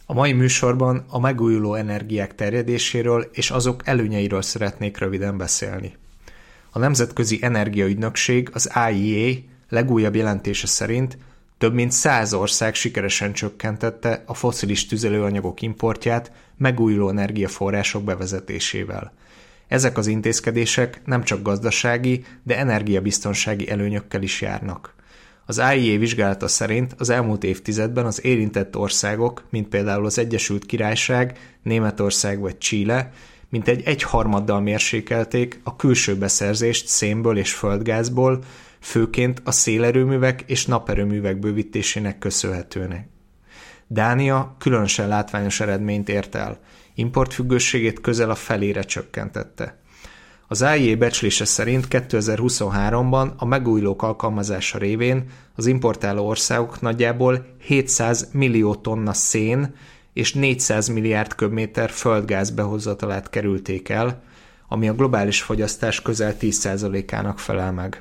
A mai műsorban a megújuló energiák terjedéséről és azok előnyeiről szeretnék röviden beszélni. A Nemzetközi Energiaügynökség, az IEA legújabb jelentése szerint több mint 100 ország sikeresen csökkentette a fosszilis tüzelőanyagok importját megújuló energiaforrások bevezetésével. Ezek az intézkedések nem csak gazdasági, de energiabiztonsági előnyökkel is járnak. Az IEA vizsgálata szerint az elmúlt évtizedben az érintett országok, mint például az Egyesült Királyság, Németország vagy Chile, mintegy 1/3 mérsékelték a külső beszerzést szénből és földgázból, főként a szélerőművek és naperőművek bővítésének köszönhetően. Dánia különösen látványos eredményt ért el, importfüggőségét közel a felére csökkentette. Az IEA becslése szerint 2023-ban a megújulók alkalmazása révén az importáló országok nagyjából 700 millió tonna szén és 400 milliárd köbméter földgáz behozatalát kerülték el, ami a globális fogyasztás közel 10%-ának felel meg.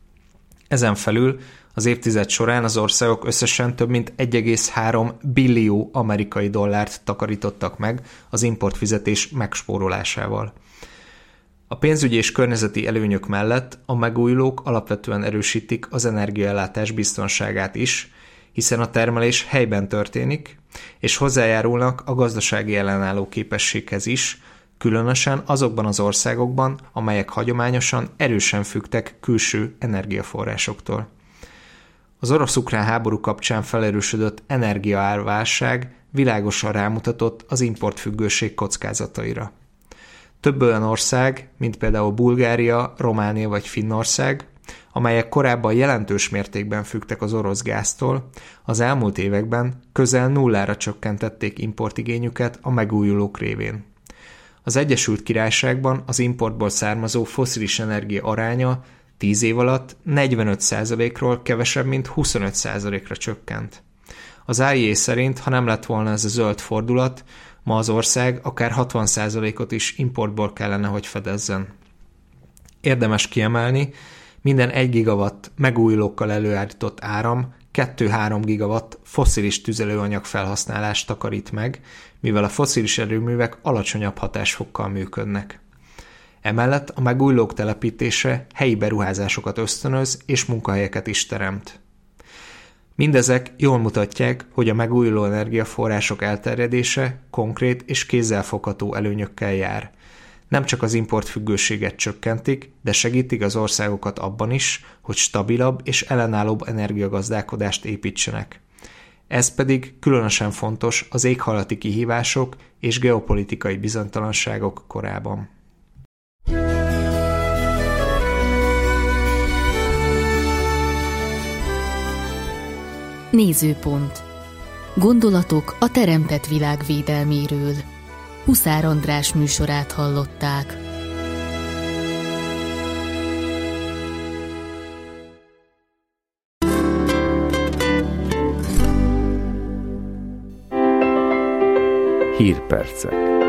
Ezen felül az évtized során az országok összesen több mint 1,3 billió amerikai dollárt takarítottak meg az importfizetés megspórolásával. A pénzügyi és környezeti előnyök mellett a megújulók alapvetően erősítik az energiaellátás biztonságát is, hiszen a termelés helyben történik, és hozzájárulnak a gazdasági ellenálló képességhez is, különösen azokban az országokban, amelyek hagyományosan erősen függtek külső energiaforrásoktól. Az orosz-ukrán háború kapcsán felerősödött energiaárválság világosan rámutatott az importfüggőség kockázataira. Több olyan ország, mint például Bulgária, Románia vagy Finnország, amelyek korábban jelentős mértékben függtek az orosz gáztól, az elmúlt években közel nullára csökkentették importigényüket a megújulók révén. Az Egyesült Királyságban az importból származó fosszilis energia aránya 10 év alatt 45%-ról kevesebb, mint 25%-ra csökkent. Az IEA szerint, ha nem lett volna ez a zöld fordulat, ma az ország akár 60%-ot is importból kellene, hogy fedezzen. Érdemes kiemelni, minden 1 gigawatt megújulókkal előállított áram 2-3 gigawatt fosszilis tüzelőanyag felhasználást takarít meg, mivel a fosszilis erőművek alacsonyabb hatásfokkal működnek. Emellett a megújulók telepítése helyi beruházásokat ösztönöz és munkahelyeket is teremt. Mindezek jól mutatják, hogy a megújuló energiaforrások elterjedése konkrét és kézzelfogható előnyökkel jár. Nem csak az importfüggőséget csökkentik, de segítik az országokat abban is, hogy stabilabb és ellenállóbb energiagazdálkodást építsenek. Ez pedig különösen fontos az éghajlati kihívások és geopolitikai bizonytalanságok korában. Nézőpont. Gondolatok a teremtett világ védelméről. Huszár András műsorát hallották. Hírpercek.